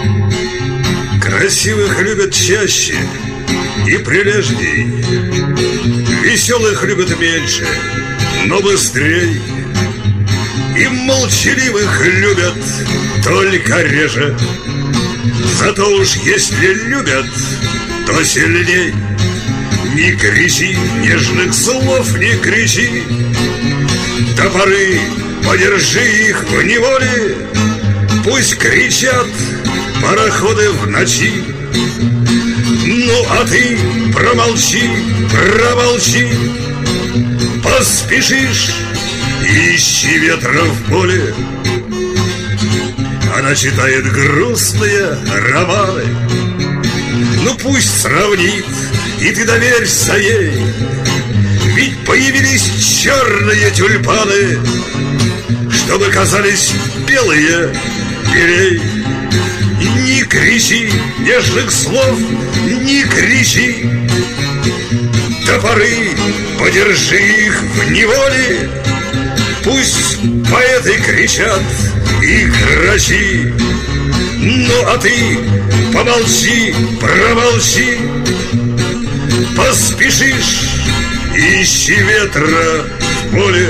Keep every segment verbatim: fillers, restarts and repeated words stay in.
Красивых любят чаще и прилежней, веселых любят меньше, но быстрей, и молчаливых любят только реже. Зато уж если любят, то сильней. Не кричи, нежных слов не кричи, до поры подержи их в неволе. Пусть кричат пароходы в ночи. Ну а ты промолчи, промолчи. Поспешишь, ищи ветра в поле. Она читает грустные романы. Ну пусть сравнит, и ты доверься ей. Ведь появились черные тюльпаны, чтобы казались белые белей. Не кричи нежных слов, не кричи, до поры подержи их в неволе. Пусть поэты кричат и грачи. Ну а ты помолчи, промолчи. Поспешишь, ищи ветра в поле.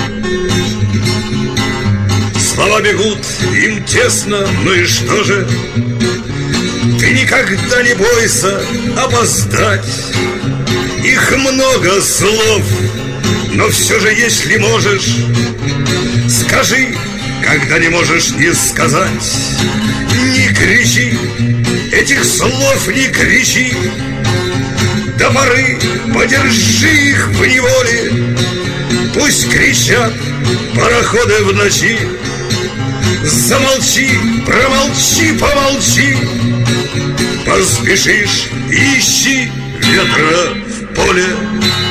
Слова бегут, им тесно, ну и что же? Ты никогда не бойся опоздать. Их много слов, но все же, если можешь, скажи, когда не можешь не сказать. Не кричи, этих слов не кричи, до поры подержи их в неволе. Пусть кричат пароходы в ночи. Замолчи, промолчи, помолчи. Поспешишь, ищи ветра в поле.